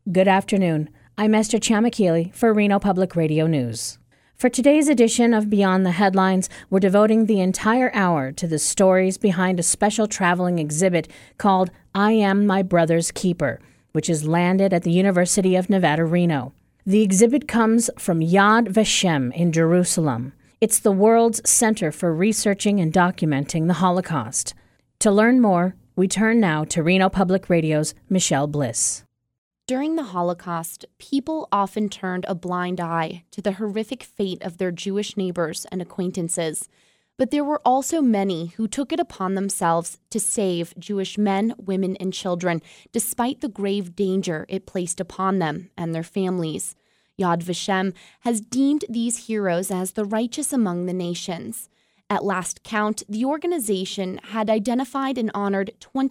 Good afternoon. I'm Esther Chamakili for Reno Public Radio News. For today's edition of Beyond the Headlines, we're devoting the entire hour to the stories behind a special traveling exhibit called I Am My Brother's Keeper, which is landed at the University of Nevada, Reno. The exhibit comes from Yad Vashem in Jerusalem. It's the world's center for researching and documenting the Holocaust. To learn more, we turn now to Reno Public Radio's Michelle Bliss. During the Holocaust, people often turned a blind eye to the horrific fate of their Jewish neighbors and acquaintances. But there were also many who took it upon themselves to save Jewish men, women, and children, despite the grave danger it placed upon them and their families. Yad Vashem has deemed these heroes as the righteous among the nations. At last count, the organization had identified and honored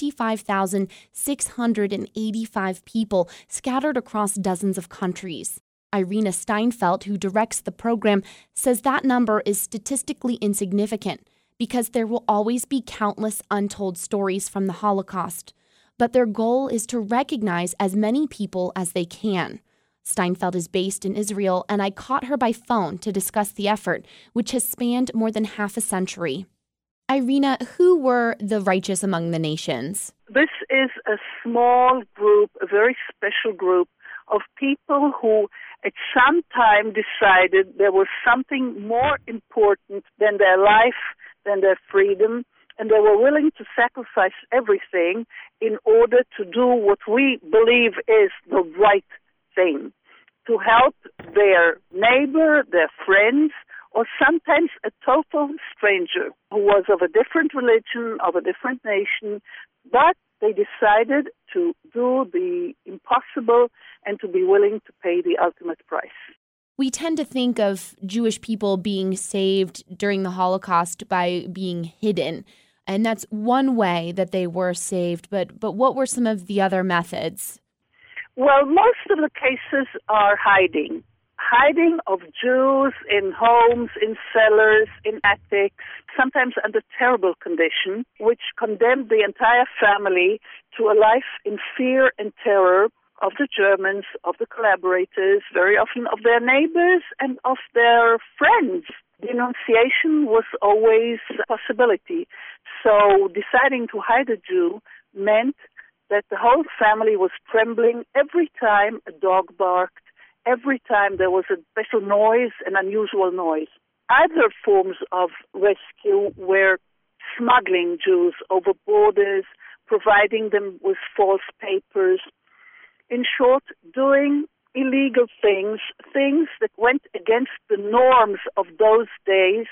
25,685 people scattered across dozens of countries. Irina Steinfeld, who directs the program, says that number is statistically insignificant because there will always be countless untold stories from the Holocaust. But their goal is to recognize as many people as they can. Steinfeld is based in Israel, and I caught her by phone to discuss the effort, which has spanned more than half a century. Irina, who were the righteous among the nations? This is a small group, a very special group of people who at some time decided there was something more important than their life, than their freedom, and they were willing to sacrifice everything in order to do what we believe is the right thing, to help their neighbor, their friends, or sometimes a total stranger who was of a different religion, of a different nation, but they decided to do the impossible and to be willing to pay the ultimate price. We tend to think of Jewish people being saved during the Holocaust by being hidden, and that's one way that they were saved, but what were some of the other methods? Well, most of the cases are hiding of Jews in homes, in cellars, in attics, sometimes under terrible conditions, which condemned the entire family to a life in fear and terror of the Germans, of the collaborators, very often of their neighbors and of their friends. Denunciation was always a possibility. So deciding to hide a Jew meant that the whole family was trembling every time a dog barked, every time there was a special noise, an unusual noise. Other forms of rescue were smuggling Jews over borders, providing them with false papers. In short, doing illegal things that went against the norms of those days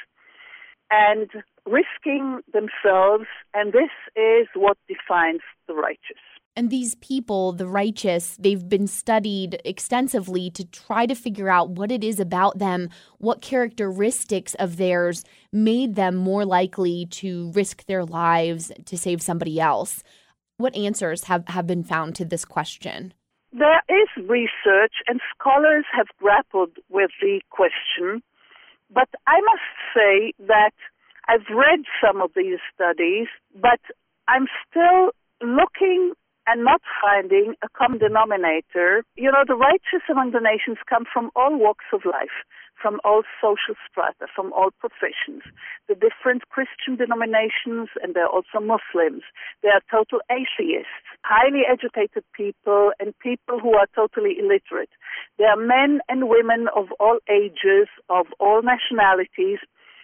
and risking themselves, and this is what defines the righteous. And these people, the righteous, they've been studied extensively to try to figure out what it is about them, what characteristics of theirs made them more likely to risk their lives to save somebody else. What answers have been found to this question? There is research, and scholars have grappled with the question, but I must say that I've read some of these studies, but I'm still looking and not finding a common denominator. You know, the righteous among the nations come from all walks of life, from all social strata, from all professions. The different Christian denominations, and they're also Muslims. They are total atheists, highly educated people, and people who are totally illiterate. They are men and women of all ages, of all nationalities.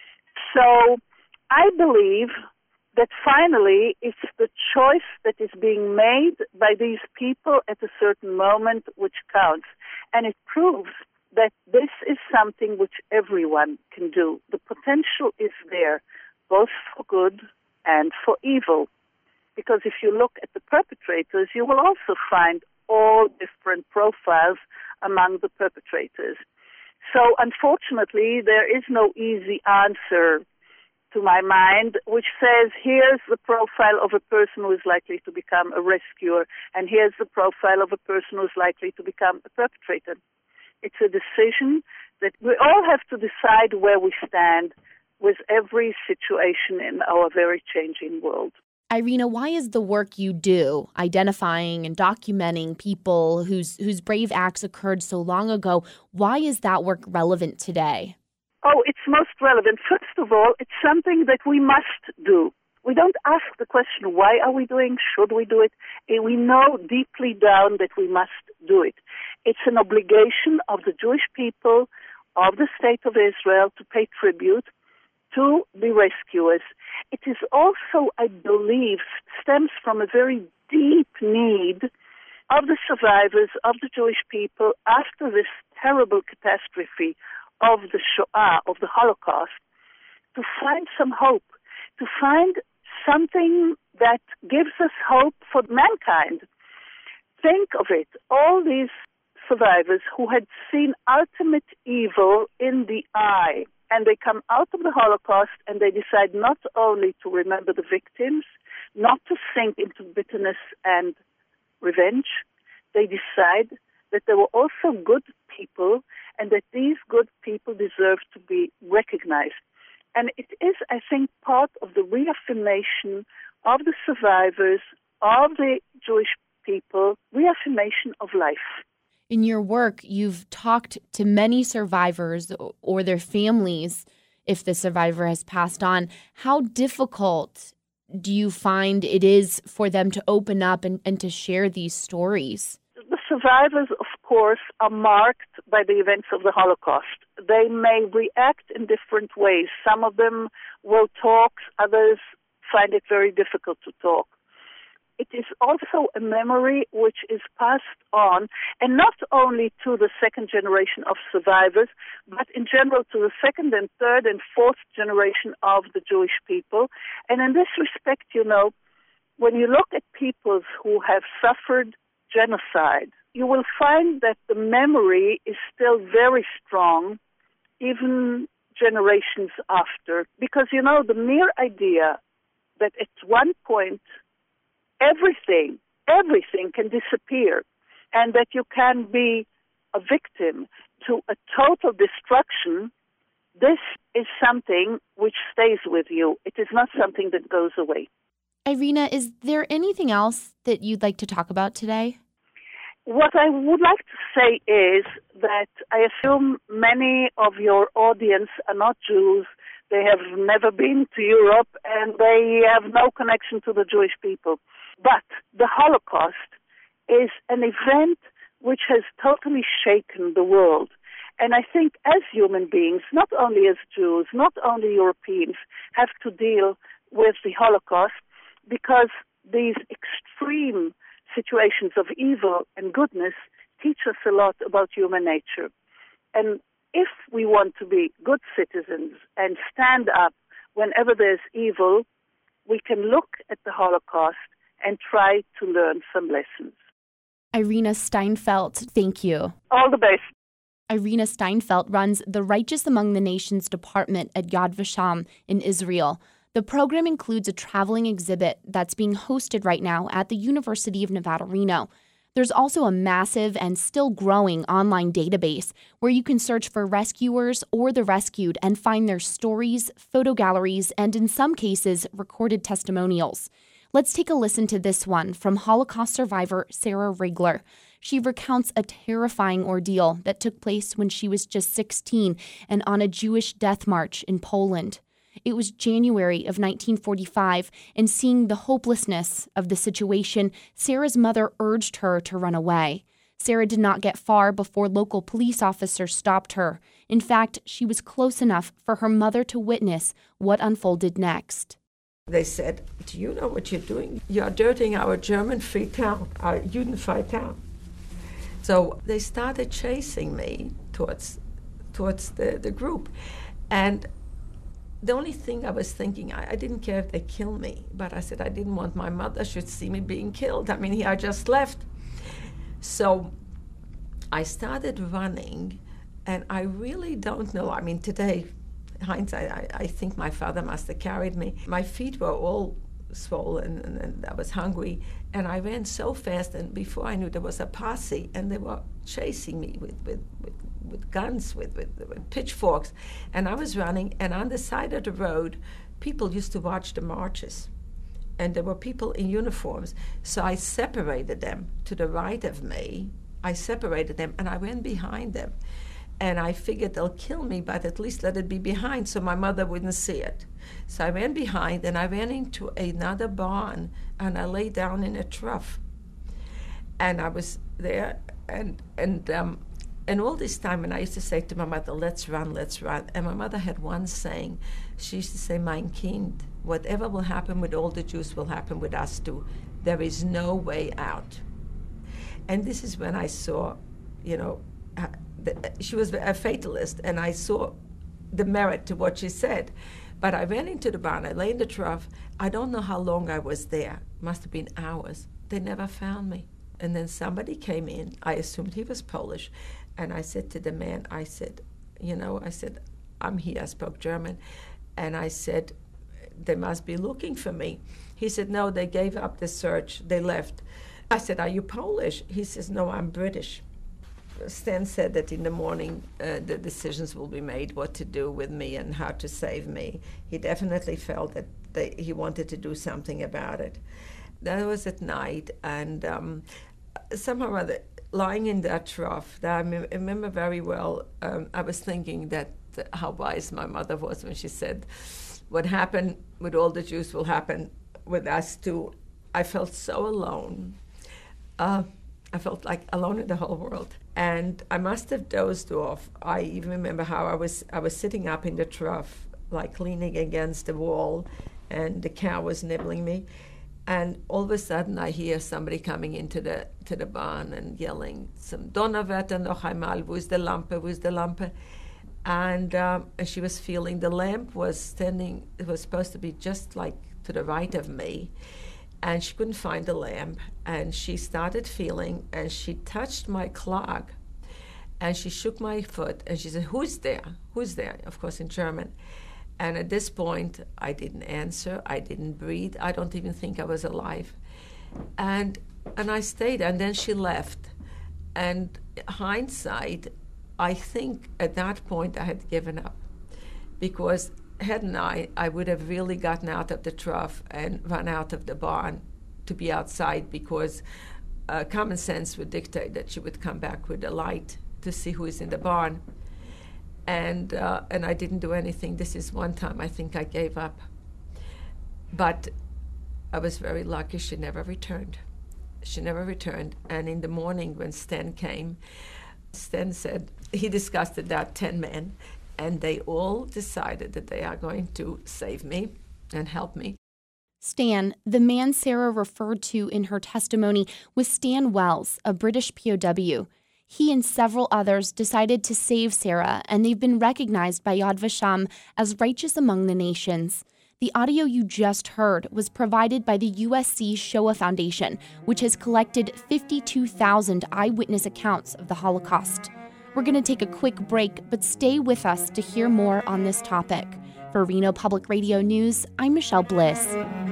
So I believe that finally it's the choice that is being made by these people at a certain moment which counts. And it proves that this is something which everyone can do. The potential is there, both for good and for evil. Because if you look at the perpetrators, you will also find all different profiles among the perpetrators. So unfortunately, there is no easy answer to my mind, which says, here's the profile of a person who is likely to become a rescuer, and here's the profile of a person who is likely to become a perpetrator. It's a decision that we all have to decide where we stand with every situation in our very changing world. Irina, why is the work you do, identifying and documenting people whose brave acts occurred so long ago, why is that work relevant today? Oh, it's most relevant. First of all, it's something that we must do. We don't ask the question, why are we doing, should we do it? We know deeply down that we must do it. It's an obligation of the Jewish people, of the State of Israel, to pay tribute to the rescuers. It is also, I believe, stems from a very deep need of the survivors, of the Jewish people, after this terrible catastrophe of the Shoah, of the Holocaust, to find some hope, to find something that gives us hope for mankind. Think of it, all these survivors who had seen ultimate evil in the eye, and they come out of the Holocaust and they decide not only to remember the victims, not to sink into bitterness and revenge. They decide that there were also good people and that these good people deserve to be recognized. And it is, I think, part of the reaffirmation of the survivors, of the Jewish people, reaffirmation of life. In your work, you've talked to many survivors or their families, if the survivor has passed on. How difficult do you find it is for them to open up and to share these stories? The survivors, of course, are marked by the events of the Holocaust. They may react in different ways. Some of them will talk, others find it very difficult to talk. It is also a memory which is passed on, and not only to the second generation of survivors, but in general to the second and third and fourth generation of the Jewish people. And in this respect, when you look at peoples who have suffered genocide, you will find that the memory is still very strong, even generations after. Because, the mere idea that at one point everything can disappear, and that you can be a victim to a total destruction, this is something which stays with you. It is not something that goes away. Irina, is there anything else that you'd like to talk about today? What I would like to say is that I assume many of your audience are not Jews. They have never been to Europe, and they have no connection to the Jewish people. But the Holocaust is an event which has totally shaken the world. And I think as human beings, not only as Jews, not only Europeans, have to deal with the Holocaust, because these extreme situations of evil and goodness teach us a lot about human nature. And if we want to be good citizens and stand up whenever there's evil, we can look at the Holocaust and try to learn some lessons. Irina Steinfeld, thank you. All the best. Irina Steinfeld runs the Righteous Among the Nations department at Yad Vashem in Israel. The program includes a traveling exhibit that's being hosted right now at the University of Nevada, Reno. There's also a massive and still growing online database where you can search for rescuers or the rescued and find their stories, photo galleries, and in some cases, recorded testimonials. Let's take a listen to this one from Holocaust survivor Sarah Rigler. She recounts a terrifying ordeal that took place when she was just 16 and on a Jewish death march in Poland. It was January of 1945, and seeing the hopelessness of the situation, Sarah's mother urged her to run away. Sarah did not get far before local police officers stopped her. In fact, she was close enough for her mother to witness what unfolded next. They said, "Do you know what you're doing? You're dirtying our German-free town, our Judenfrei town." So they started chasing me towards the group. And the only thing I was thinking, I didn't care if they kill me, but I said I didn't want my mother should see me being killed. I mean, I just left. So I started running, and I really don't know. I mean, today, hindsight, I think my father must have carried me. My feet were all swollen, and I was hungry, and I ran so fast, and before I knew, there was a posse, and they were chasing me with guns, with pitchforks, and I was running, and on the side of the road, people used to watch the marches, and there were people in uniforms. So I separated them to the right of me. I separated them, and I went behind them. And I figured they'll kill me, but at least let it be behind so my mother wouldn't see it. So I went behind, and I went into another barn, and I lay down in a trough. And I was there, and all this time, and I used to say to my mother, let's run. And my mother had one saying. She used to say, mein Kind, whatever will happen with all the Jews will happen with us too. There is no way out. And this is when I saw, she was a fatalist, and I saw the merit to what she said. But I went into the barn, I lay in the trough. I don't know how long I was there. Must have been hours. They never found me. And then somebody came in. I assumed he was Polish. And I said to the man, I said, I'm here. I spoke German. And I said, they must be looking for me. He said, no, they gave up the search. They left. I said, are you Polish? He says, no, I'm British. Stan said that in the morning the decisions will be made what to do with me and how to save me. He definitely felt that he wanted to do something about it. That was at night, and somehow or other, lying in that trough, that I remember very well, I was thinking that how wise my mother was when she said, what happened with all the Jews will happen with us too. I felt so alone. I felt like alone in the whole world. And I must have dozed off. I even remember how I was sitting up in the trough, like leaning against the wall, and the cow was nibbling me. And all of a sudden I hear somebody coming into the barn and yelling, some Donnerwetter noch einmal, wo ist die Lampe, wo ist die Lampe? And she was feeling the lamp was standing, it was supposed to be just like to the right of me. And she couldn't find the lamp, and she started feeling, and she touched my clog, and she shook my foot, and she said, who's there? Who's there? Of course, in German. And at this point, I didn't answer, I didn't breathe, I don't even think I was alive. And I stayed, and then she left. And hindsight, I think at that point I had given up, because hadn't I would have really gotten out of the trough and run out of the barn to be outside, because common sense would dictate that she would come back with a light to see who is in the barn. And I didn't do anything. This is one time I think I gave up. But I was very lucky she never returned. She never returned. And in the morning when Stan came, Stan said, he discussed it, that 10 men, and they all decided that they are going to save me and help me. Stan, the man Sarah referred to in her testimony, was Stan Wells, a British POW. He and several others decided to save Sarah, and they've been recognized by Yad Vashem as righteous among the nations. The audio you just heard was provided by the USC Shoah Foundation, which has collected 52,000 eyewitness accounts of the Holocaust. We're going to take a quick break, but stay with us to hear more on this topic. For Reno Public Radio News, I'm Michelle Bliss.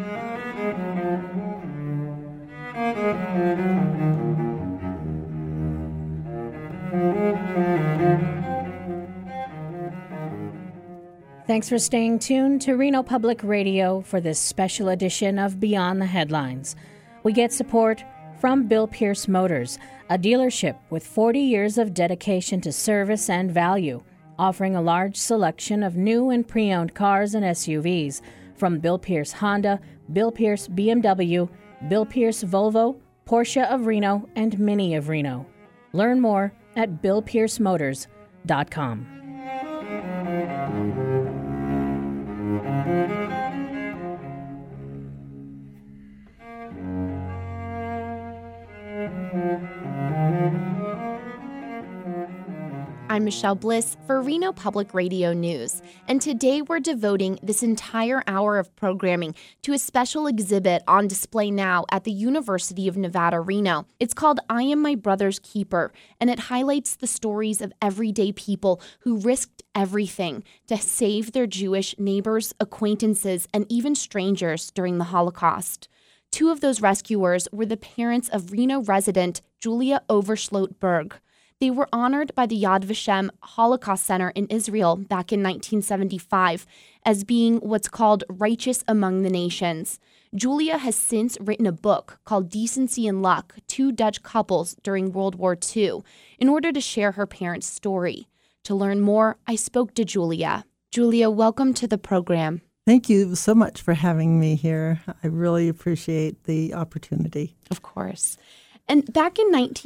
Thanks for staying tuned to Reno Public Radio for this special edition of Beyond the Headlines. We get support from Bill Pierce Motors, a dealership with 40 years of dedication to service and value, offering a large selection of new and pre-owned cars and SUVs from Bill Pierce Honda, Bill Pierce BMW, Bill Pierce Volvo, Porsche of Reno, and Mini of Reno. Learn more at BillPierceMotors.com. I'm Michelle Bliss for Reno Public Radio News, and today we're devoting this entire hour of programming to a special exhibit on display now at the University of Nevada, Reno. It's called I Am My Brother's Keeper, and it highlights the stories of everyday people who risked everything to save their Jewish neighbors, acquaintances, and even strangers during the Holocaust. Two of those rescuers were the parents of Reno resident Julia Overschloot Berg. They were honored by the Yad Vashem Holocaust Center in Israel back in 1975 as being what's called righteous among the nations. Julia has since written a book called Decency and Luck, Two Dutch Couples During World War II, in order to share her parents' story. To learn more, I spoke to Julia. Julia, welcome to the program. Thank you so much for having me here. I really appreciate the opportunity. Of course. And back in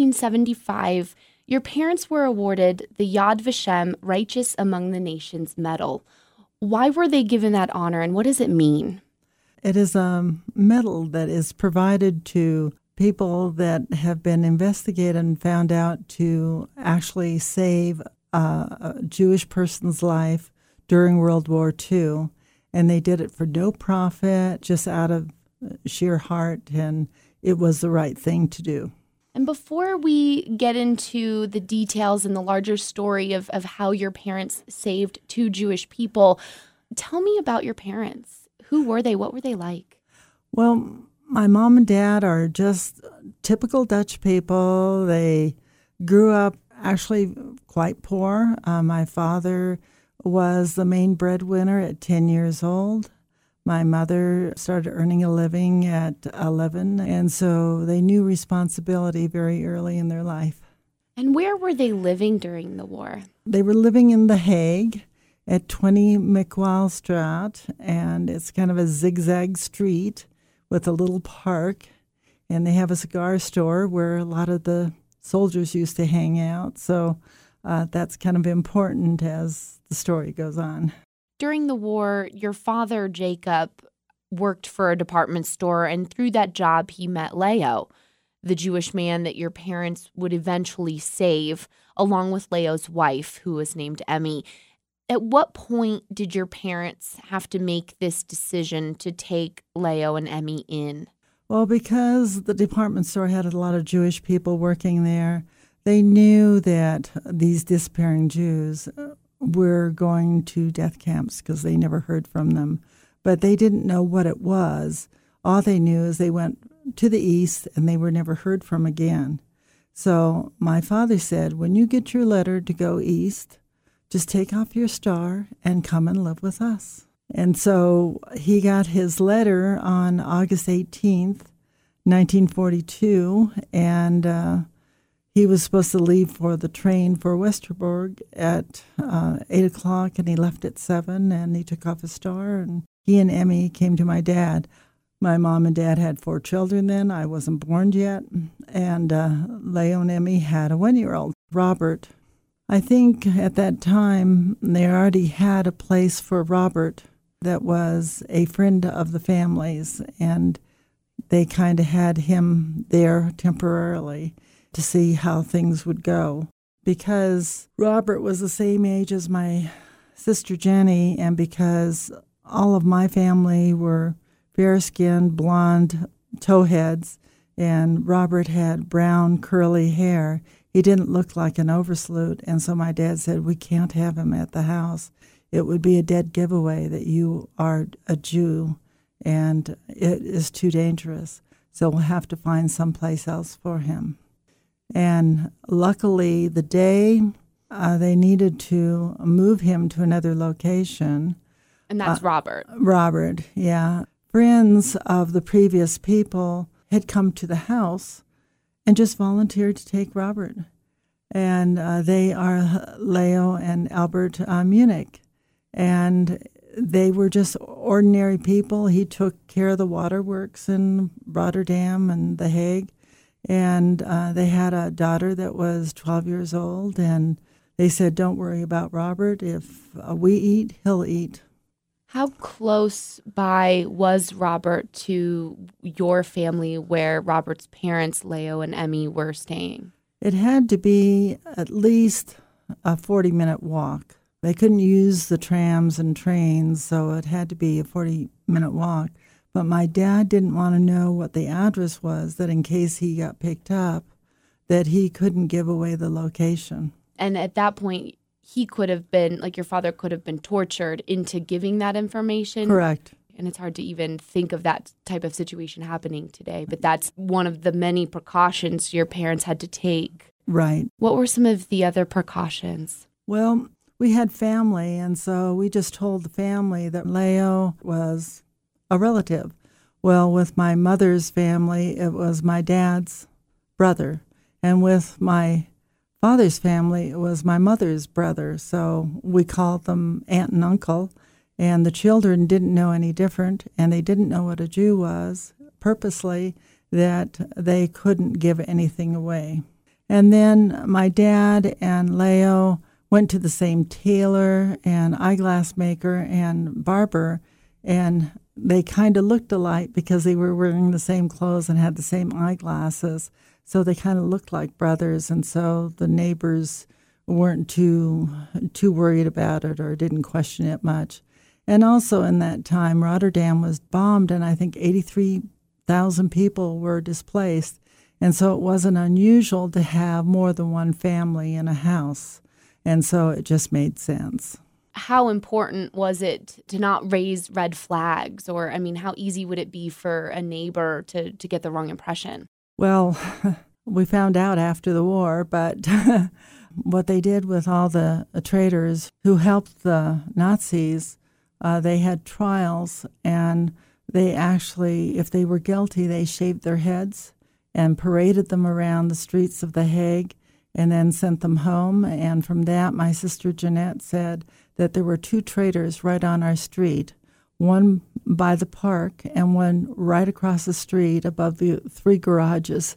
1975, your parents were awarded the Yad Vashem Righteous Among the Nations Medal. Why were they given that honor, and what does it mean? It is a medal that is provided to people that have been investigated and found out to actually save a Jewish person's life during World War II. And they did it for no profit, just out of sheer heart, and it was the right thing to do. And before we get into the details and the larger story of how your parents saved two Jewish people, tell me about your parents. Who were they? What were they like? Well, my mom and dad are just typical Dutch people. They grew up actually quite poor. My father was the main breadwinner at 10 years old. My mother started earning a living at 11, and so they knew responsibility very early in their life. And where were they living during the war? They were living in The Hague at 20 McWaalstraat, and it's kind of a zigzag street with a little park, and they have a cigar store where a lot of the soldiers used to hang out, so that's kind of important as the story goes on. During the war, your father, Jacob, worked for a department store, and through that job, he met Leo, the Jewish man that your parents would eventually save, along with Leo's wife, who was named Emmy. At what point did your parents have to make this decision to take Leo and Emmy in? Well, because the department store had a lot of Jewish people working there, they knew that these disappearing Jews were going to death camps because they never heard from them. But they didn't know what it was. All they knew is they went to the east and they were never heard from again. So my father said, when you get your letter to go east, just take off your star and come and live with us. And so he got his letter on August 18th, 1942, and he was supposed to leave for the train for Westerbork at 8 o'clock, and he left at 7, and he took off his star, and he and Emmy came to my dad. My mom and dad had 4 children then. I wasn't born yet, and Leo and Emmy had a 1-year-old, Robert. I think at that time they already had a place for Robert that was a friend of the family's, and they kind of had him there temporarily to see how things would go. Because Robert was the same age as my sister Jenny, and because all of my family were fair-skinned, blonde towheads, and Robert had brown, curly hair, he didn't look like an oversloot, and so my dad said, we can't have him at the house. It would be a dead giveaway that you are a Jew, and it is too dangerous. So we'll have to find someplace else for him. And luckily, the day they needed to move him to another location. And that's Robert. Robert, yeah. Friends of the previous people had come to the house and just volunteered to take Robert. And they are Leo and Albert Munich. And they were just ordinary people. He took care of the waterworks in Rotterdam and The Hague. And they had a daughter that was 12 years old. And they said, don't worry about Robert. If we eat, he'll eat. How close by was Robert to your family where Robert's parents, Leo and Emmy, were staying? It had to be at least a 40-minute walk. They couldn't use the trams and trains, so it had to be a 40-minute walk. But my dad didn't want to know what the address was, that in case he got picked up, that he couldn't give away the location. And at that point, he could have been, like your father could have been tortured into giving that information. Correct. And it's hard to even think of that type of situation happening today. But that's one of the many precautions your parents had to take. Right. What were some of the other precautions? Well, we had family, and so we just told the family that Leo was a relative. Well, with my mother's family, it was my dad's brother. And with my father's family, it was my mother's brother. So we called them aunt and uncle. And the children didn't know any different, and they didn't know what a Jew was, purposely, that they couldn't give anything away. And then my dad and Leo went to the same tailor and eyeglass maker and barber, and they kind of looked alike because they were wearing the same clothes and had the same eyeglasses. So they kind of looked like brothers, and so the neighbors weren't too worried about it or didn't question it much. And also in that time, Rotterdam was bombed, and I think 83,000 people were displaced. And so it wasn't unusual to have more than one family in a house. And so it just made sense. How important was it to not raise red flags? Or, I mean, how easy would it be for a neighbor to get the wrong impression? Well, we found out after the war, but what they did with all the traders who helped the Nazis, they had trials, and they actually, if they were guilty, they shaved their heads and paraded them around the streets of The Hague and then sent them home. And from that, my sister Jeanette said that there were 2 traitors right on our street, one by the park and one right across the street above the 3 garages.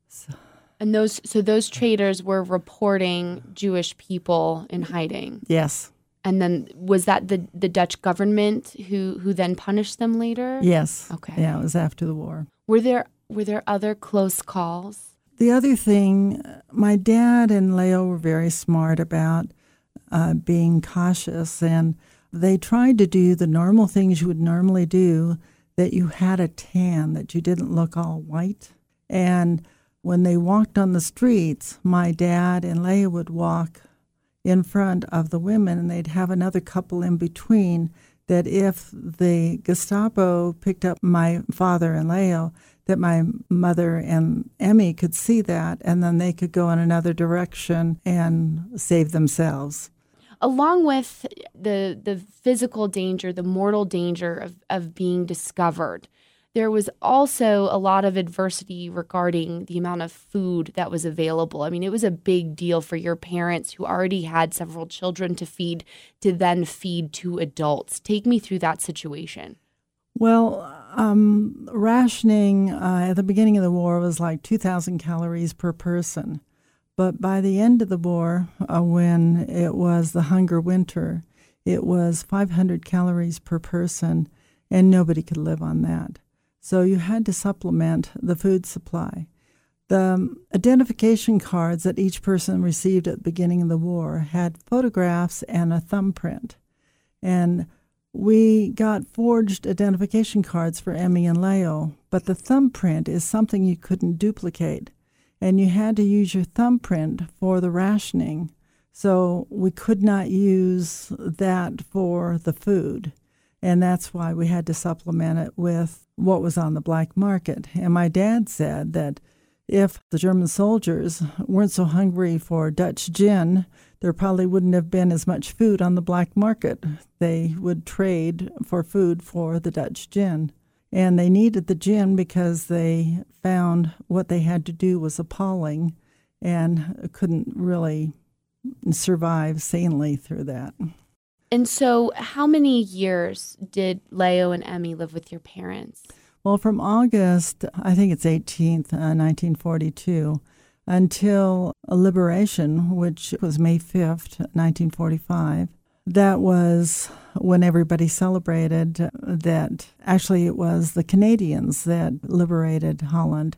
And those traitors were reporting Jewish people in hiding? Yes. And then was that the Dutch government who then punished them later? Yes. Okay. Yeah, it was after the war. Were there other close calls? The other thing, my dad and Leo were very smart about being cautious, and they tried to do the normal things you would normally do, that you had a tan, that you didn't look all white. And when they walked on the streets, my dad and Leo would walk in front of the women, and they'd have another couple in between, that if the Gestapo picked up my father and Leo, that my mother and Emmy could see that, and then they could go in another direction and save themselves. Along with the physical danger, the mortal danger of being discovered, there was also a lot of adversity regarding the amount of food that was available. I mean, it was a big deal for your parents, who already had several children to feed, to then feed 2 adults. Take me through that situation. Well, rationing at the beginning of the war was like 2,000 calories per person. But by the end of the war, when it was the hunger winter, it was 500 calories per person, and nobody could live on that. So you had to supplement the food supply. The identification cards that each person received at the beginning of the war had photographs and a thumbprint. And we got forged identification cards for Emmy and Leo, but the thumbprint is something you couldn't duplicate. And you had to use your thumbprint for the rationing. So we could not use that for the food. And that's why we had to supplement it with what was on the black market. And my dad said that if the German soldiers weren't so hungry for Dutch gin, there probably wouldn't have been as much food on the black market. They would trade for food for the Dutch gin. And they needed the gin because they found what they had to do was appalling and couldn't really survive sanely through that. And so how many years did Leo and Emmy live with your parents? Well, from August, I think it's 18th, 1942, until liberation, which was May 5th, 1945. That was when everybody celebrated that. Actually, it was the Canadians that liberated Holland.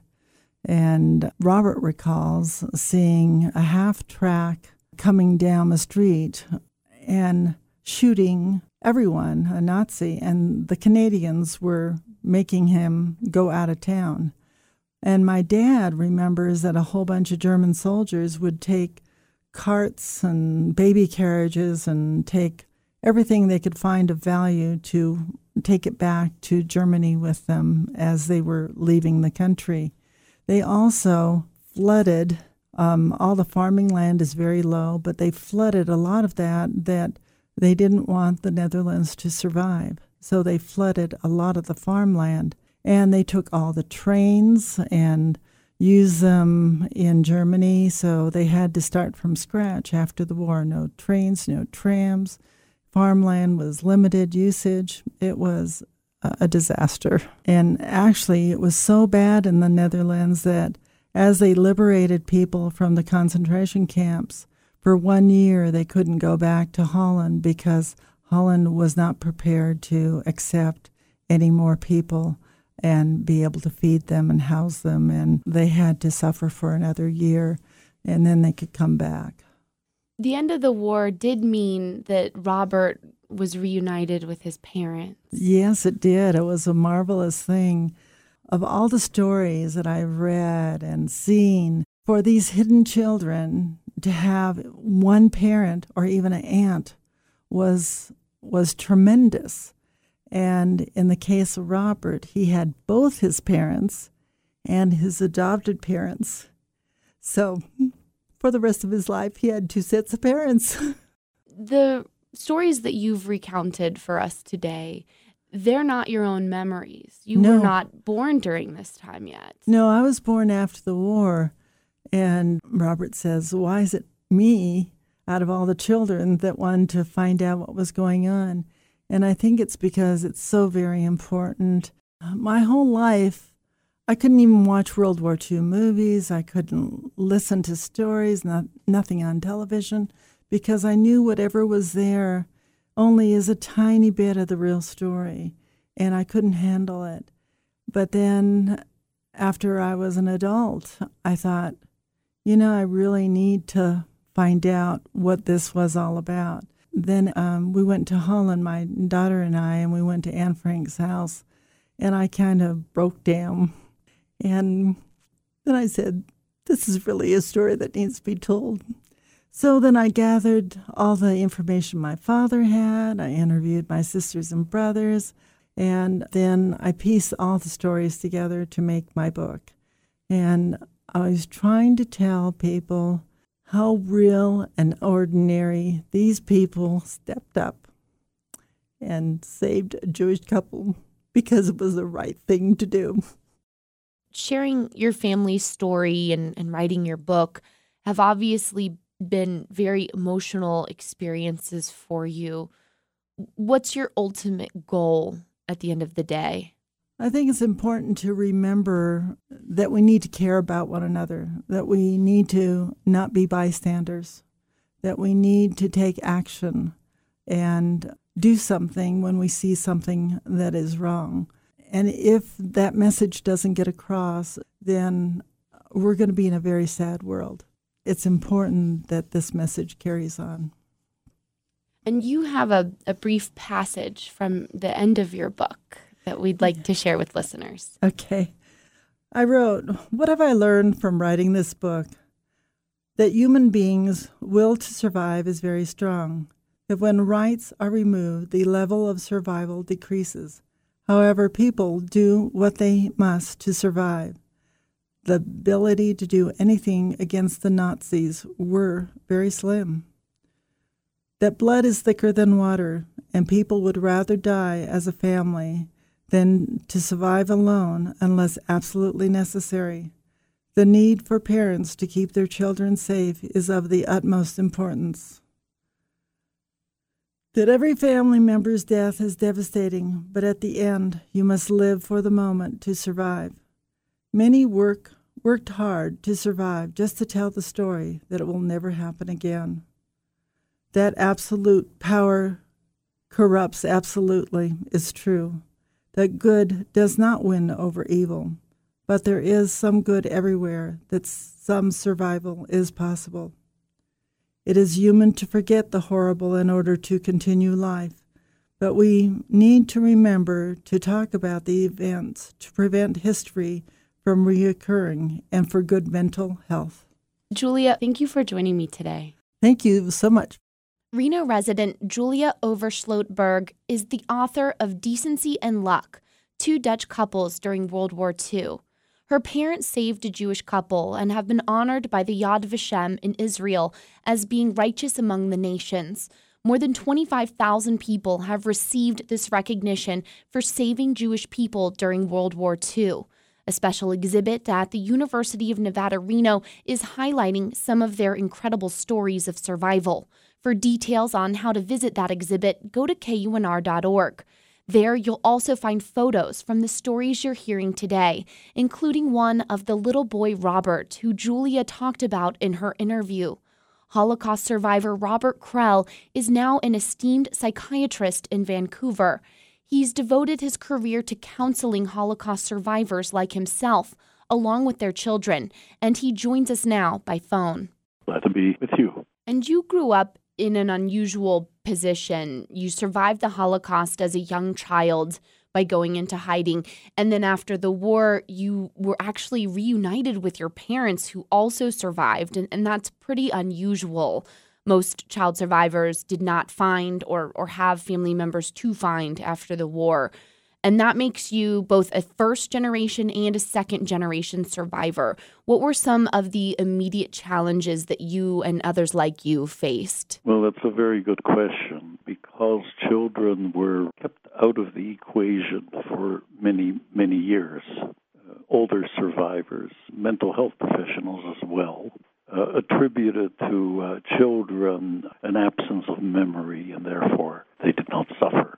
And Robert recalls seeing a half-track coming down the street and shooting everyone, a Nazi, and the Canadians were making him go out of town. And my dad remembers that a whole bunch of German soldiers would take carts and baby carriages and take everything they could find of value to take it back to Germany with them as they were leaving the country. They also flooded All the farming land is very low, but they flooded a lot of that they didn't want the Netherlands to survive. So they flooded a lot of the farmland, and they took all the trains and used them in Germany. So they had to start from scratch after the war. No trains, no trams. Farmland was limited usage. It was a disaster. And actually, it was so bad in the Netherlands that as they liberated people from the concentration camps, for 1 year they couldn't go back to Holland because Holland was not prepared to accept any more people and be able to feed them and house them. And they had to suffer for another year, and then they could come back. The end of the war did mean that Robert was reunited with his parents. Yes, it did. It was a marvelous thing. Of all the stories that I've read and seen, for these hidden children to have one parent or even an aunt was tremendous. And in the case of Robert, he had both his parents and his adopted parents. So for the rest of his life, he had two sets of parents. The stories that you've recounted for us today, they're not your own memories. You were not born during this time yet. No, I was born after the war. And Robert says, why is it me, out of all the children, that wanted to find out what was going on? And I think it's because it's so very important. My whole life, I couldn't even watch World War II movies. I couldn't listen to stories, nothing on television, because I knew whatever was there only is a tiny bit of the real story, and I couldn't handle it. But then after I was an adult, I thought, I really need to find out what this was all about. Then we went to Holland, my daughter and I, and we went to Anne Frank's house, and I kind of broke down. And then I said, this is really a story that needs to be told. So then I gathered all the information my father had. I interviewed my sisters and brothers, and then I pieced all the stories together to make my book. And I was trying to tell people how real and ordinary these people stepped up and saved a Jewish couple because it was the right thing to do. Sharing your family's story and writing your book have obviously been very emotional experiences for you. What's your ultimate goal at the end of the day? I think it's important to remember that we need to care about one another, that we need to not be bystanders, that we need to take action and do something when we see something that is wrong. And if that message doesn't get across, then we're going to be in a very sad world. It's important that this message carries on. And you have a brief passage from the end of your book that we'd like to share with listeners. Okay. I wrote, what have I learned from writing this book? That human beings' will to survive is very strong. That when rights are removed, the level of survival decreases. However, people do what they must to survive. The ability to do anything against the Nazis were very slim. That blood is thicker than water, and people would rather die as a family than to survive alone unless absolutely necessary. The need for parents to keep their children safe is of the utmost importance. That every family member's death is devastating, but at the end, you must live for the moment to survive. Many worked hard to survive just to tell the story that it will never happen again. That absolute power corrupts absolutely is true. That good does not win over evil, but there is some good everywhere, that some survival is possible. It is human to forget the horrible in order to continue life, but we need to remember to talk about the events to prevent history from reoccurring and for good mental health. Julia, thank you for joining me today. Thank you so much. Reno resident Julia Oversloot-Berg is the author of Decency and Luck, Two Dutch Couples During World War II. Her parents saved a Jewish couple and have been honored by the Yad Vashem in Israel as being righteous among the nations. More than 25,000 people have received this recognition for saving Jewish people during World War II. A special exhibit at the University of Nevada, Reno is highlighting some of their incredible stories of survival. For details on how to visit that exhibit, go to KUNR.org. There, you'll also find photos from the stories you're hearing today, including one of the little boy Robert, who Julia talked about in her interview. Holocaust survivor Robert Krell is now an esteemed psychiatrist in Vancouver. He's devoted his career to counseling Holocaust survivors like himself, along with their children, and he joins us now by phone. Glad to be with you. And you grew up in an unusual position. You survived the Holocaust as a young child by going into hiding. And then after the war, you were actually reunited with your parents who also survived. And that's pretty unusual. Most child survivors did not find or have family members to find after the war. And that makes you both a first-generation and a second-generation survivor. What were some of the immediate challenges that you and others like you faced? Well, that's a very good question, because children were kept out of the equation for many, many years. Older survivors, mental health professionals as well, attributed to children an absence of memory, and therefore they did not suffer.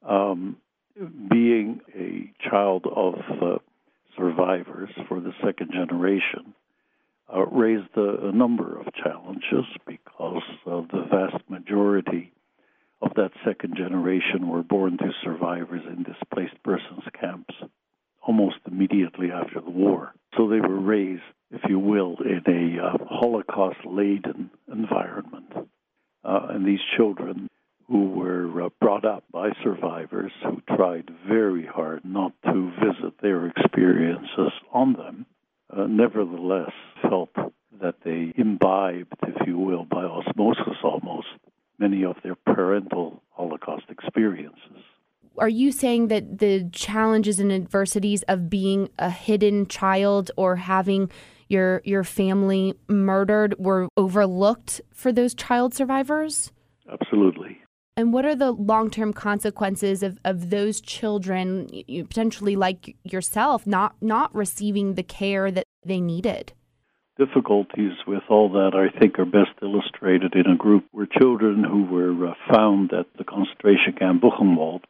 Being a child of survivors for the second generation raised a number of challenges, because the vast majority of that second generation were born to survivors in displaced persons camps almost immediately after the war. So they were raised, if you will, in a Holocaust-laden environment. And these children who were brought up by survivors who tried very hard not to visit their experiences on them, nevertheless felt that they imbibed, if you will, by osmosis almost, many of their parental Holocaust experiences. Are you saying that the challenges and adversities of being a hidden child or having your family murdered were overlooked for those child survivors? Absolutely. And what are the long-term consequences of those children, potentially like yourself, not receiving the care that they needed? Difficulties with all that, I think, are best illustrated in a group where children who were found at the concentration camp Buchenwald,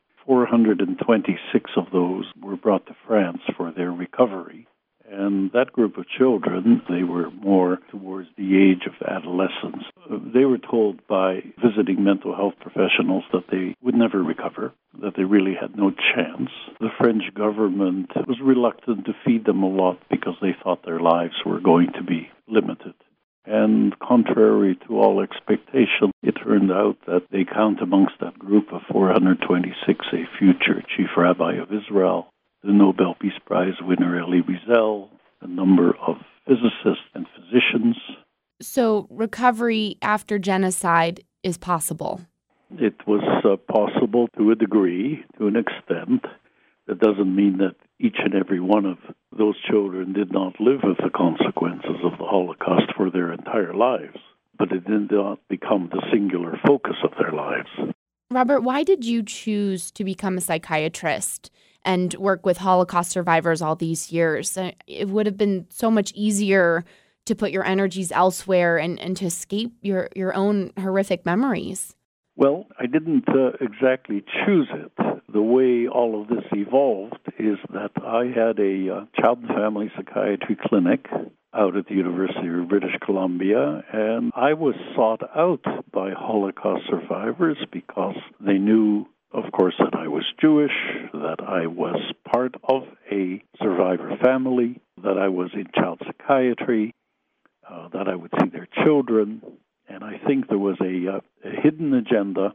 426 of those were brought to France for their recovery. And that group of children, they were more towards the age of adolescence. They were told by visiting mental health professionals that they would never recover, that they really had no chance. The French government was reluctant to feed them a lot because they thought their lives were going to be limited. And contrary to all expectation, it turned out that they count amongst that group of 426 a future chief rabbi of Israel, the Nobel Peace Prize winner Elie Wiesel, a number of physicists and physicians. So recovery after genocide is possible? It was possible to a degree, to an extent. That doesn't mean that each and every one of those children did not live with the consequences of the Holocaust for their entire lives, but it did not become the singular focus of their lives. Robert, why did you choose to become a psychiatrist and work with Holocaust survivors all these years? It would have been so much easier to put your energies elsewhere and to escape your own horrific memories. Well, I didn't exactly choose it. The way all of this evolved is that I had a child and family psychiatry clinic out at the University of British Columbia, and I was sought out by Holocaust survivors because they knew, of course, that I was Jewish, that I was part of a survivor family, that I was in child psychiatry, that I would see their children. And I think there was a hidden agenda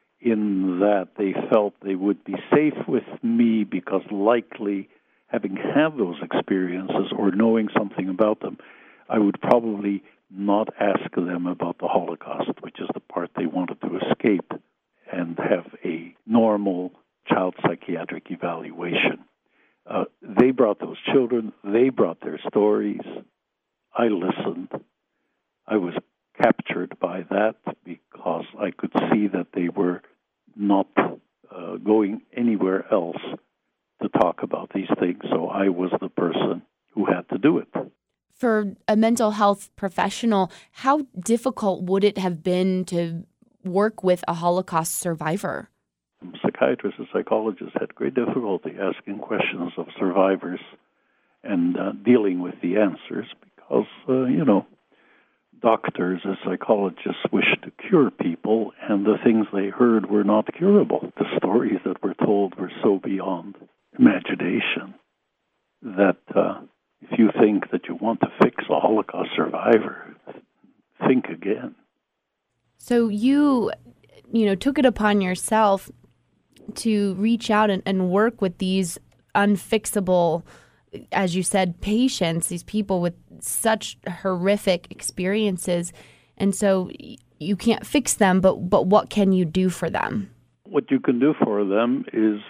in that they felt they would be safe with me because likely having had those experiences or knowing something about them, I would probably not ask them about the Holocaust, which is the part they wanted to escape, and have a normal child psychiatric evaluation. They brought about those children. They brought their stories. I listened. I was captured by that because I could see that they were not going anywhere else to talk about these things, so I was the person who had to do it. For a mental health professional, how difficult would it have been to work with a Holocaust survivor? Psychiatrists and psychologists had great difficulty asking questions of survivors and dealing with the answers because, doctors and psychologists wish to cure people, and the things they heard were not curable. The stories that were told were so beyond imagination that if you think that you want to fix a Holocaust survivor, think again. So you took it upon yourself to reach out and work with these unfixable, as you said, patients, these people with such horrific experiences. And so you can't fix them, but what can you do for them? What you can do for them is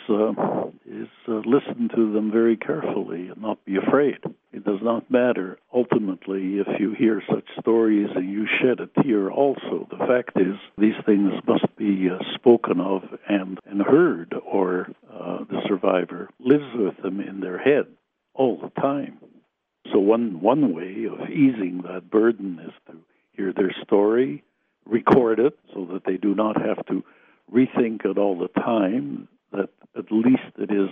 listen to them very carefully and not be afraid. It does not matter ultimately if you hear such stories and you shed a tear also. The fact is these things must be spoken of and heard, or the survivor lives with them in their head all the time. So one way of easing that burden is to hear their story, record it so that they do not have to rethink it all the time, that at least it is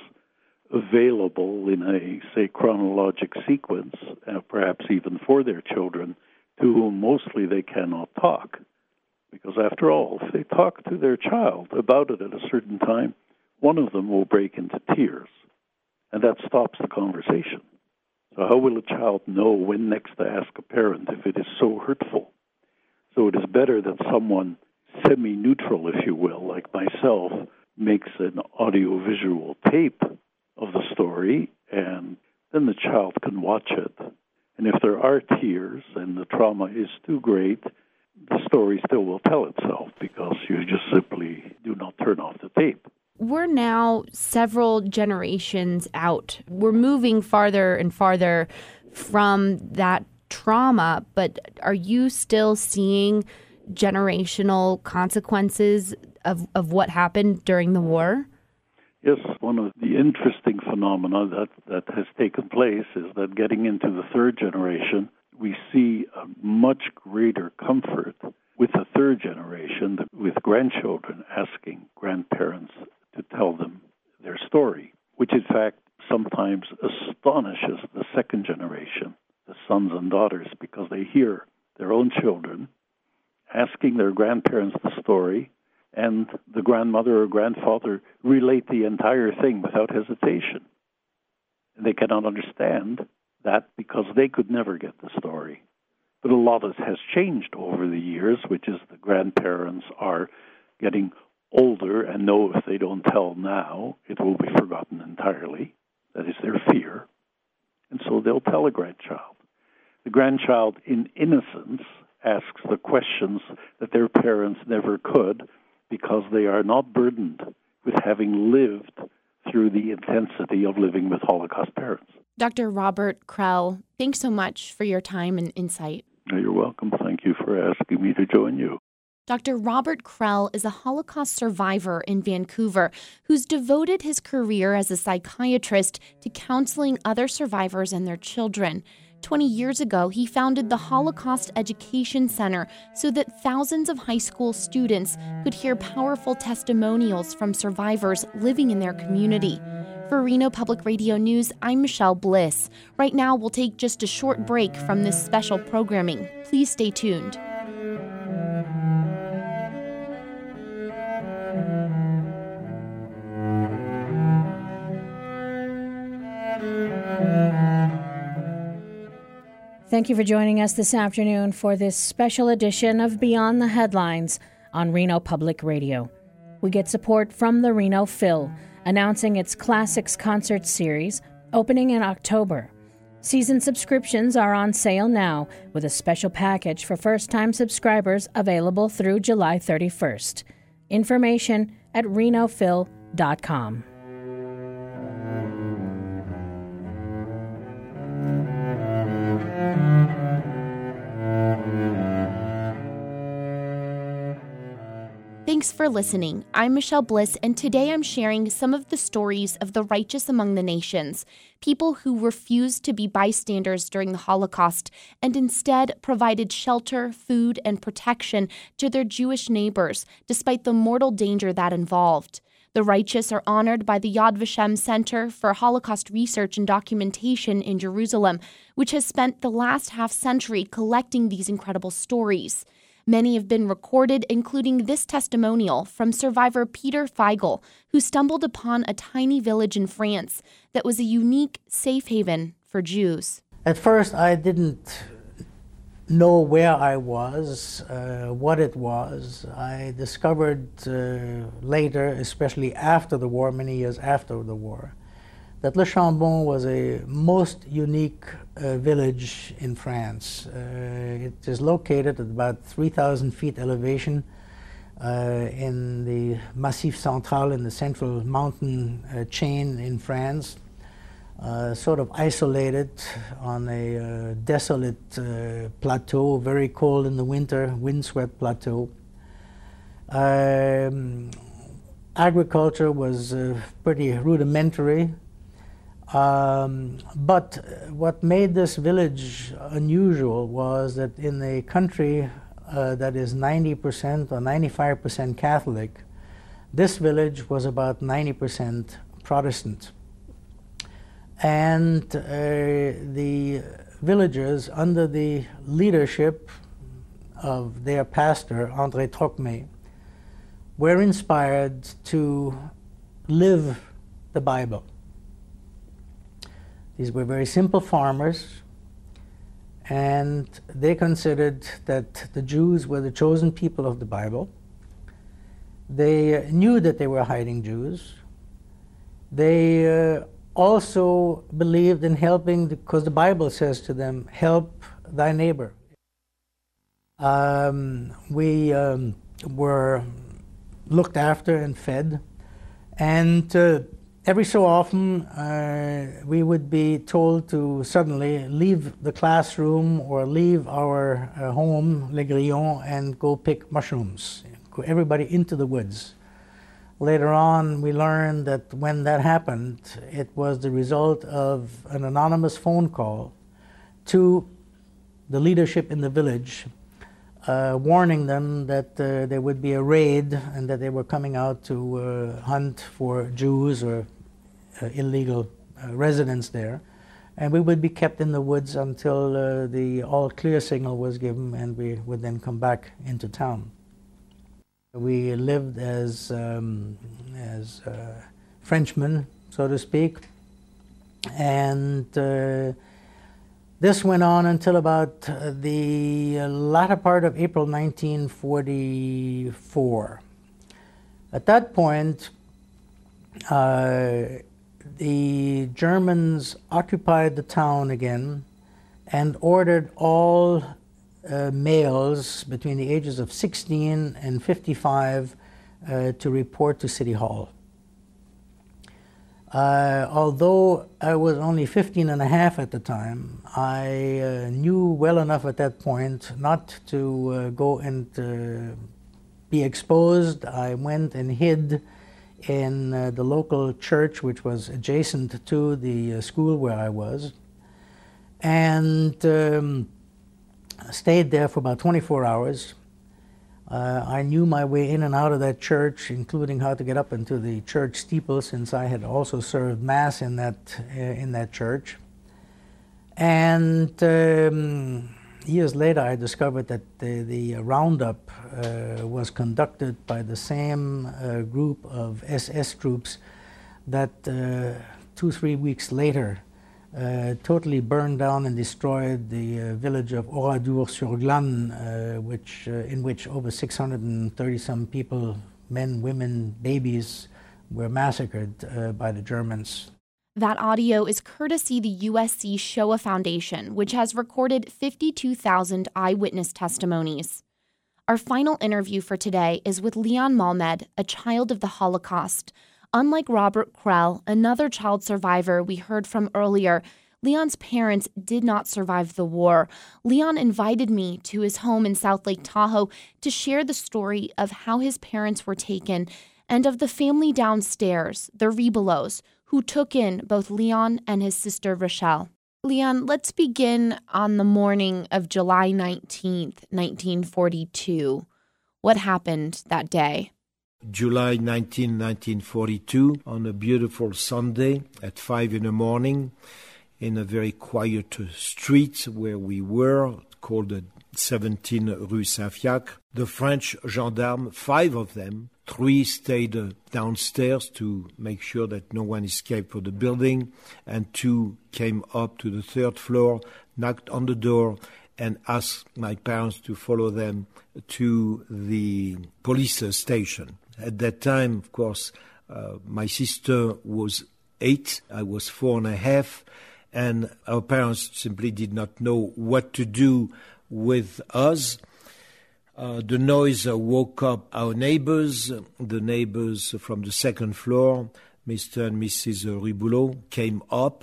available in a, say, chronologic sequence, perhaps even for their children, to whom mostly they cannot talk. Because after all, if they talk to their child about it at a certain time, one of them will break into tears, and that stops the conversation. So how will a child know when next to ask a parent if it is so hurtful? So it is better that someone semi-neutral, if you will, like myself, makes an audio-visual tape of the story, and then the child can watch it. And if there are tears and the trauma is too great, the story still will tell itself because you just simply do not turn off the tape. We're now several generations out. We're moving farther and farther from that trauma, but are you still seeing generational consequences of what happened during the war? Yes, one of the interesting phenomena that has taken place is that getting into the third generation, we see a much greater comfort with the third generation, with grandchildren asking grandparents to tell them their story, which in fact sometimes astonishes the second generation, the sons and daughters, because they hear their own children asking their grandparents the story, and the grandmother or grandfather relate the entire thing without hesitation. And they cannot understand that because they could never get the story. But a lot has changed over the years, which is the grandparents are getting older and know if they don't tell now, it will be forgotten entirely. That is their fear. And so they'll tell a grandchild. The grandchild, in innocence, asks the questions that their parents never could because they are not burdened with having lived through the intensity of living with Holocaust parents. Dr. Robert Krell, thanks so much for your time and insight. You're welcome. Thank you for asking me to join you. Dr. Robert Krell is a Holocaust survivor in Vancouver who's devoted his career as a psychiatrist to counseling other survivors and their children. 20 years ago, he founded the Holocaust Education Center so that thousands of high school students could hear powerful testimonials from survivors living in their community. For Reno Public Radio News, I'm Michelle Bliss. Right now, we'll take just a short break from this special programming. Please stay tuned. Thank you for joining us this afternoon for this special edition of Beyond the Headlines on Reno Public Radio. We get support from the Reno Phil, announcing its Classics concert series opening in October. Season subscriptions are on sale now with a special package for first-time subscribers available through July 31st. Information at renophil.com. Thanks for listening. I'm Michelle Bliss, and today I'm sharing some of the stories of the righteous among the nations, people who refused to be bystanders during the Holocaust and instead provided shelter, food, and protection to their Jewish neighbors, despite the mortal danger that involved. The righteous are honored by the Yad Vashem Center for Holocaust Research and Documentation in Jerusalem, which has spent the last half-century collecting these incredible stories. Many have been recorded, including this testimonial from survivor Peter Feigl, who stumbled upon a tiny village in France that was a unique safe haven for Jews. At first, I didn't know where I was, what it was. I discovered later, especially after the war, many years after the war, that Le Chambon was a most unique village in France. It is located at about 3,000 feet elevation in the Massif Central, in the central mountain chain in France, sort of isolated on a desolate plateau, very cold in the winter, windswept plateau. Agriculture was pretty rudimentary. But what made this village unusual was that in a country that is 90% or 95% Catholic, this village was about 90% Protestant. And the villagers, under the leadership of their pastor, André Trocmé, were inspired to live the Bible. These were very simple farmers, and they considered that the Jews were the chosen people of the Bible. They knew that they were hiding Jews. They also believed in helping, because the Bible says to them, help thy neighbor. We were looked after and fed, and every so often we would be told to suddenly leave the classroom or leave our home, Les Grillons, and go pick mushrooms. Go everybody into the woods. Later on, we learned that when that happened, it was the result of an anonymous phone call to the leadership in the village, warning them that there would be a raid and that they were coming out to hunt for Jews or illegal residents there. And we would be kept in the woods until the all-clear signal was given, and we would then come back into town. We lived as Frenchmen, so to speak, and this went on until about the latter part of April 1944. At that point, the Germans occupied the town again and ordered all males between the ages of 16 and 55 to report to City Hall. Although I was only 15 and a half at the time, I knew well enough at that point not to go and be exposed. I went and hid in the local church, which was adjacent to the school where I was, and stayed there for about 24 hours. I knew my way in and out of that church, including how to get up into the church steeple, since I had also served Mass in that church. And years later, I discovered that the roundup was conducted by the same group of SS troops that 2-3 weeks later totally burned down and destroyed the village of Oradour-sur-Glane, in which over 630-some people, men, women, babies, were massacred by the Germans. That audio is courtesy the USC Shoah Foundation, which has recorded 52,000 eyewitness testimonies. Our final interview for today is with Leon Malmed, a child of the Holocaust. Unlike Robert Krell, another child survivor we heard from earlier, Leon's parents did not survive the war. Leon invited me to his home in South Lake Tahoe to share the story of how his parents were taken and of the family downstairs, the Ribelots, who took in both Leon and his sister Rochelle. Leon, let's begin on the morning of July 19th, 1942. What happened that day? July 19, 1942, on a beautiful Sunday at 5 in the morning, in a very quiet street where we were, called 17 Rue Saint-Fiacre. The French gendarmes, 5 of them, 3 stayed downstairs to make sure that no one escaped from the building, and 2 came up to the 3rd floor, knocked on the door, and asked my parents to follow them to the police station. At that time, of course, my sister was 8, I was 4.5, and our parents simply did not know what to do with us. The noise woke up our neighbors. The neighbors from the 2nd floor, Mr. and Mrs. Ribulot, came up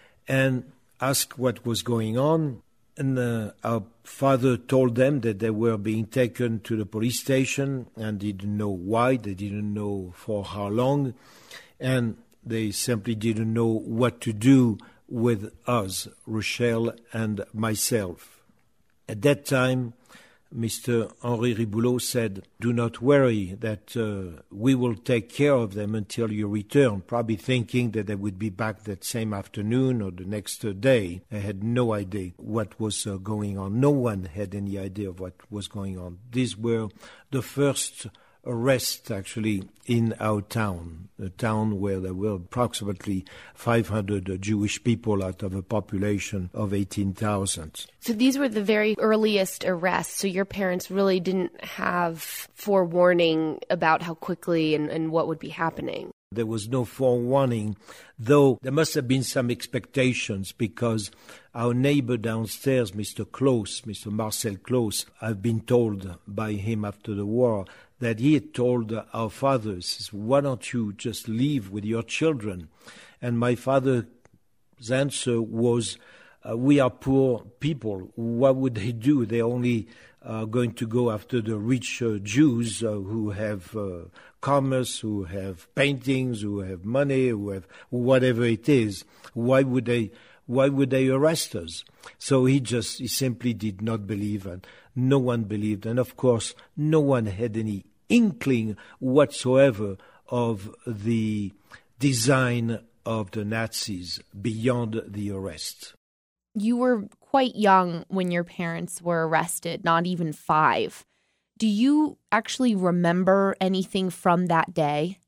and asked what was going on. And our father told them that they were being taken to the police station and didn't know why, they didn't know for how long, and they simply didn't know what to do with us, Rochelle and myself. At that time, Mr. Henri Ribulot said, "Do not worry, that we will take care of them until you return," probably thinking that they would be back that same afternoon or the next day. I had no idea what was going on. No one had any idea of what was going on. These were the first arrests, actually, in our town, a town where there were approximately 500 Jewish people out of a population of 18,000. So these were the very earliest arrests, so your parents really didn't have forewarning about how quickly and what would be happening. There was no forewarning, though there must have been some expectations, because our neighbor downstairs, Mr. Marcel Claus, I've been told by him after the war that he had told our fathers, "Why don't you just leave with your children?" And my father's answer was, "We are poor people. What would they do? They're only going to go after the rich Jews who have commerce, who have paintings, who have money, who have whatever it is. Why would they arrest us?" So he simply did not believe, and no one believed. And of course, no one had any inkling whatsoever of the design of the Nazis beyond the arrest. You were quite young when your parents were arrested, not even 5. Do you actually remember anything from that day?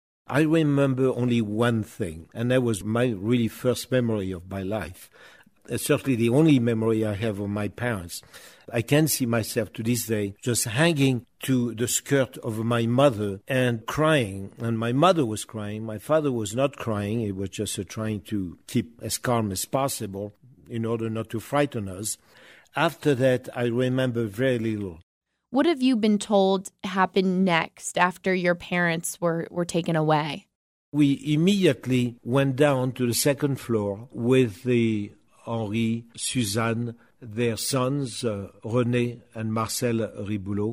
I remember only one thing, and that was my really first memory of my life. Certainly the only memory I have of my parents. I can see myself to this day just hanging to the skirt of my mother and crying. And my mother was crying. My father was not crying. He was just trying to keep as calm as possible in order not to frighten us. After that, I remember very little. What have you been told happened next after your parents were taken away? We immediately went down to the 2nd floor with the Henri, Suzanne, their sons, René and Marcel Ribulot,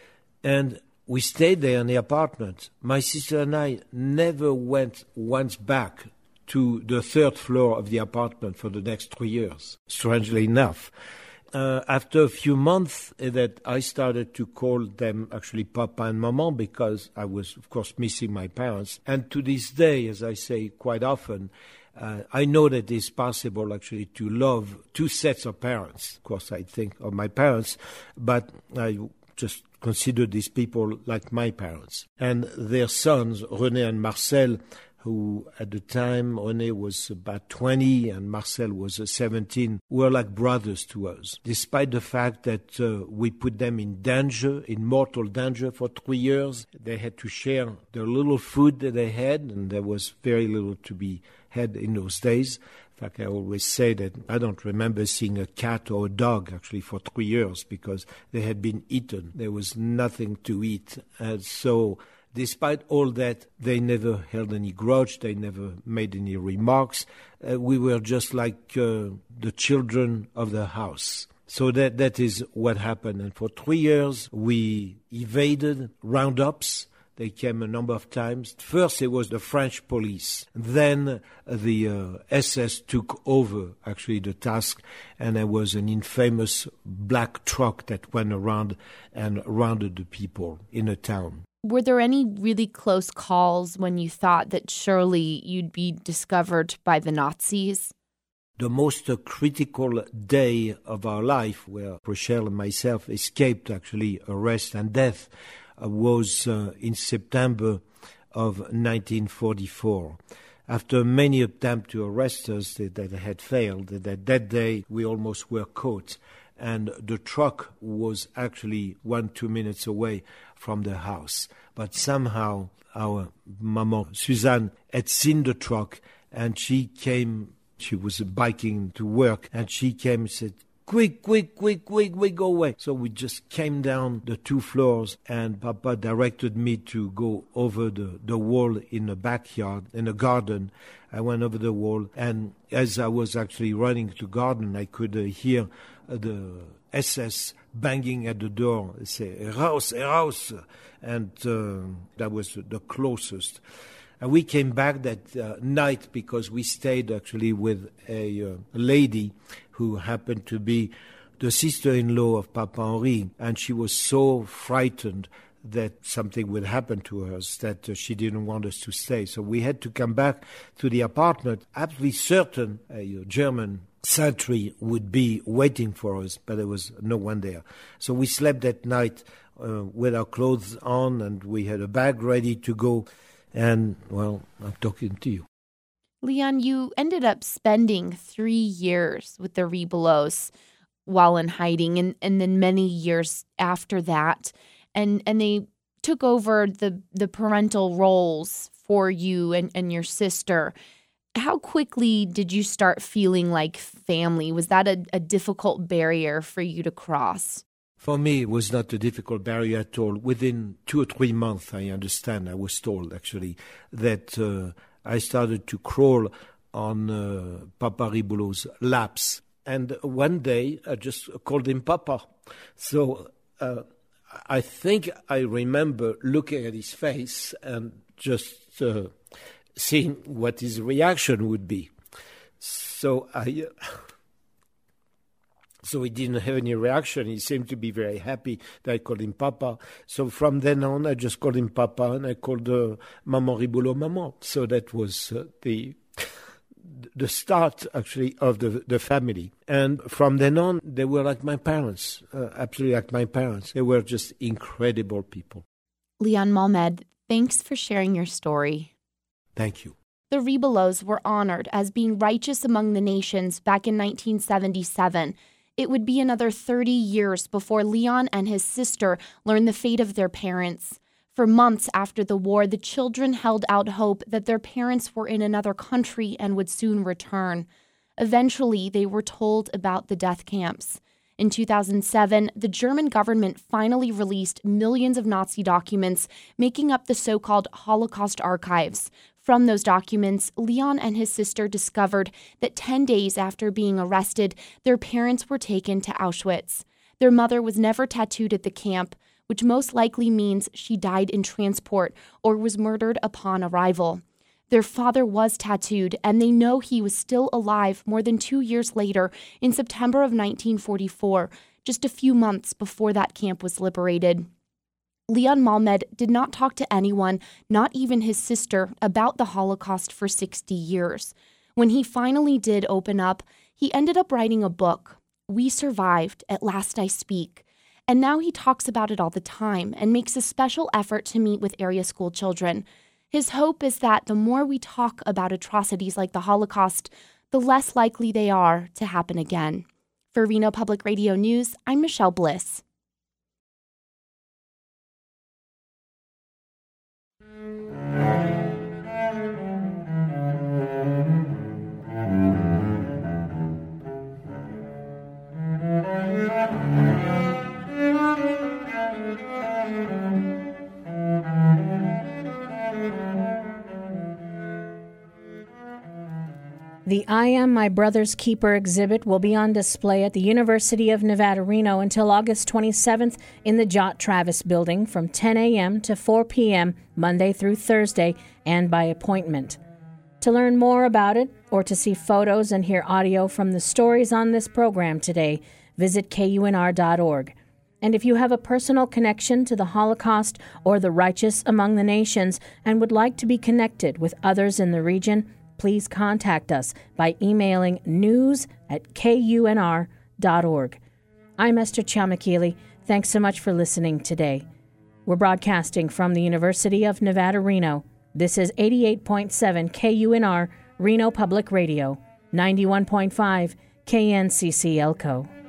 and we stayed there in the apartment. My sister and I never went once back to the 3rd floor of the apartment for the next 3 years, strangely enough. After a few months that I started to call them actually Papa and Maman, because I was, of course, missing my parents. And to this day, as I say quite often, I know that it's possible actually to love 2 sets of parents. Of course, I think of my parents, but I just consider these people like my parents. And their sons, René and Marcel, who at the time, René was about 20 and Marcel was 17, were like brothers to us. Despite the fact that we put them in danger, in mortal danger for 3 years, they had to share the little food that they had, and there was very little to be had in those days. In fact, I always say that I don't remember seeing a cat or a dog actually for 3 years because they had been eaten. There was nothing to eat. And so Despite all that, they never held any grudge, they never made any remarks. We were just like the children of the house. So that is what happened. And for 3 years, we evaded roundups. They came a number of times. First, it was the French police. Then the SS took over, actually, the task, and there was an infamous black truck that went around and rounded the people in a town. Were there any really close calls when you thought that surely you'd be discovered by the Nazis? The most critical day of our life, where Rochelle and myself escaped, actually, arrest and death, was in September of 1944. After many attempts to arrest us that had failed, that day we almost were caught. And the truck was actually 1-2 minutes away from the house. But somehow our Maman Suzanne had seen the truck, and she came. She was biking to work, and she came and said, quick, go away. So we just came down the 2 floors, and Papa directed me to go over the wall in the backyard, in the garden. I went over the wall, and as I was actually running to garden, I could hear the SS banging at the door, say, "Raus," and that was the closest. And we came back that night because we stayed actually with a lady who happened to be the sister-in-law of Papa Henri, and she was so frightened that something would happen to us that she didn't want us to stay. So we had to come back to the apartment, absolutely certain a German sentry would be waiting for us, but there was no one there. So we slept that night with our clothes on, and we had a bag ready to go. And, well, I'm talking to you. Leon, you ended up spending 3 years with the Ribelots while in hiding, and then many years after that. And they took over the parental roles for you and your sister. How quickly did you start feeling like family? Was that a difficult barrier for you to cross? For me, it was not a difficult barrier at all. Within 2 or 3 months, I was told, actually, that I started to crawl on Papa Ribelot's laps. And one day, I just called him Papa. So I think I remember looking at his face and just seeing what his reaction would be. So he didn't have any reaction. He seemed to be very happy that I called him Papa. So from then on, I just called him Papa, and I called Maman Ribelot Maman. So that was the start, actually, of the family. And from then on, they were like my parents, absolutely like my parents. They were just incredible people. Leon Malmed, thanks for sharing your story. Thank you. The Ribelots were honored as being righteous among the nations back in 1977. It would be another 30 years before Leon and his sister learned the fate of their parents. For months after the war, the children held out hope that their parents were in another country and would soon return. Eventually, they were told about the death camps. In 2007, the German government finally released millions of Nazi documents, making up the so-called Holocaust archives. From those documents, Leon and his sister discovered that 10 days after being arrested, their parents were taken to Auschwitz. Their mother was never tattooed at the camp, which most likely means she died in transport or was murdered upon arrival. Their father was tattooed, and they know he was still alive more than 2 years later in September of 1944, just a few months before that camp was liberated. Leon Malmed did not talk to anyone, not even his sister, about the Holocaust for 60 years. When he finally did open up, he ended up writing a book, We Survived, At Last I Speak. And now he talks about it all the time and makes a special effort to meet with area school children. His hope is that the more we talk about atrocities like the Holocaust, the less likely they are to happen again. For Reno Public Radio News, I'm Michelle Bliss. The I Am My Brother's Keeper exhibit will be on display at the University of Nevada, Reno until August 27th in the Jott Travis Building from 10 a.m. to 4 p.m. Monday through Thursday and by appointment. To learn more about it or to see photos and hear audio from the stories on this program today, visit KUNR.org. And if you have a personal connection to the Holocaust or the righteous among the nations and would like to be connected with others in the region, please contact us by emailing news@kunr.org. I'm Esther Ciamakili. Thanks so much for listening today. We're broadcasting from the University of Nevada, Reno. This is 88.7 KUNR, Reno Public Radio, 91.5 KNCC Elko.